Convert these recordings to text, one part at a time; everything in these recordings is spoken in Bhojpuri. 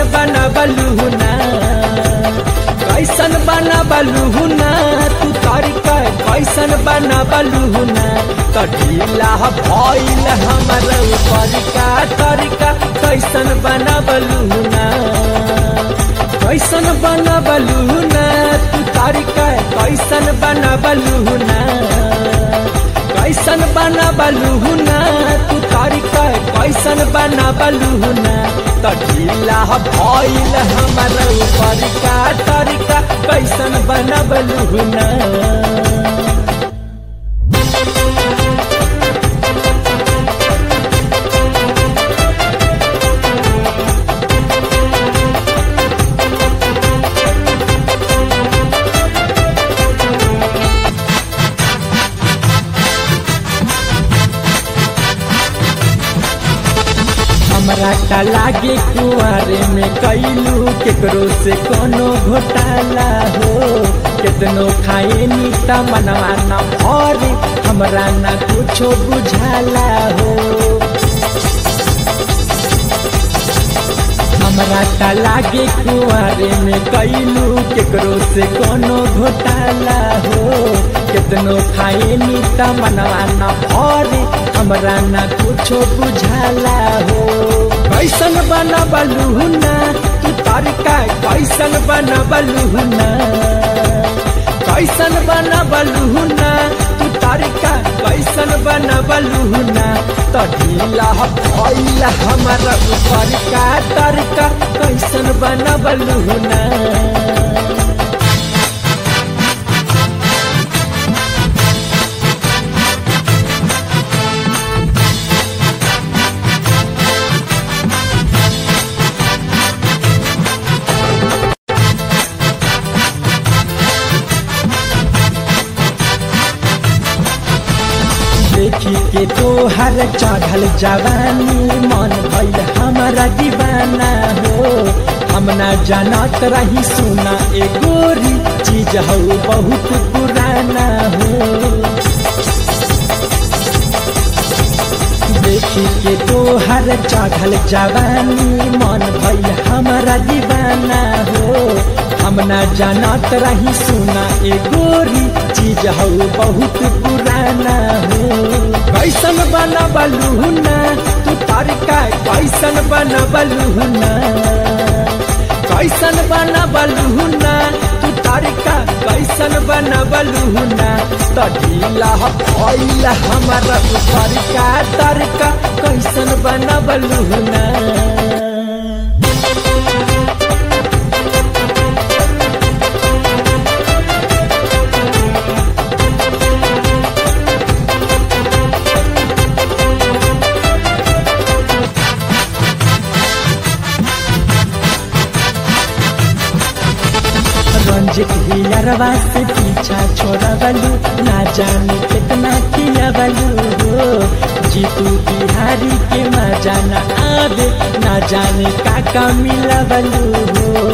बनबलू ना कैसन बनबलू ना तू तरीका कैसन बनबलू ना तो ढीला भइल हमर परिका तरीका कैसन बनबलू ना कैसन बनबलू ना तू तरीका कैसन बनबलू ना कैसन बनबलू ना तू तरीका कैसन बनबलू ना तो ढीला भइल हमर परिका तरीका कैसन बनबलू ना हमरा का लागे कुआरे में कैलू केकरो से कोनो घोटाला हो कितनो खाए नी त मनवा न भरे हमरा न कुछो बुझाला हो हमरा का लागे कुआरे में कैलू केकरो से कोनो घोटाला हो कितनो खाए नी त मनवा न भरे हमरा न कुछो बुझाला हो कैसन बनबलू ना तू तरीका कैसन बनबलू ना कैसन बनबलू ना तू तरीका कैसन बनबलू ना तो ढीला भइल हमर परिका तरीका कैसन बनबलू ना देखी के तोहर चढ़ल जवानी मन भइल हमारा दीवाना हो हम ना जानत रही सुना ए गोरी चीज हो बहुत पुराना हो देखी के तोहर चढ़ल जवानी मन भइल हमारा दीवाना हो हम ना जानत रही सुना ए गोरी चीज हो बहुत पुराना हो कैसन बनबलू ना तू तरीका कैसन बनबलू ना कैसन बनबलू ना तू तरीका कैसन बनबलू ना तो ढीला भइल हमर परिका तरीका कैसन बनबलू ना रंजित हियरवा से पीछा छोड़बलू ना जाने कितना खिलबलू हो जीतू बिहारी के मजा न आवे ना जाने का मिलबलू हो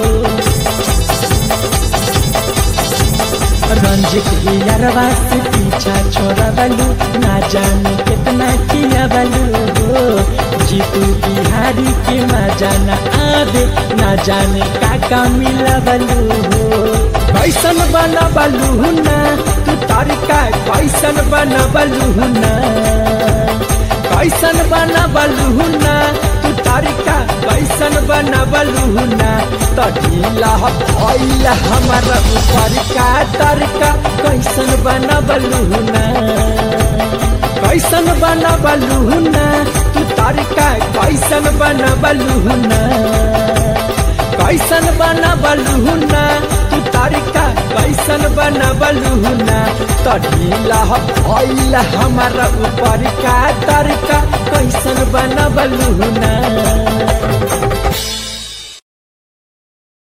रंजित हियरवा से पीछा छोड़बलू ना जाने कितना खिलबलू हो जीतू बिहारी के मजा न आवे ना जाने का मिलबलू हो कैसन बनबलू ना तू तरीका कैसन बनबलू ना कैसन बनबलू ना तू तरीका कैसन बनबलू ना तो ढीला भइल हमर परिका तरीका कैसन बनबलू ना कैसन बनबलू ना तू तरीका कैसन बनबलू ना कैसन बनबलू ना तू तरीका कैसन बनबलू ना तो ढीला भइल हमर परिका तरीका कैसन बनबलू ना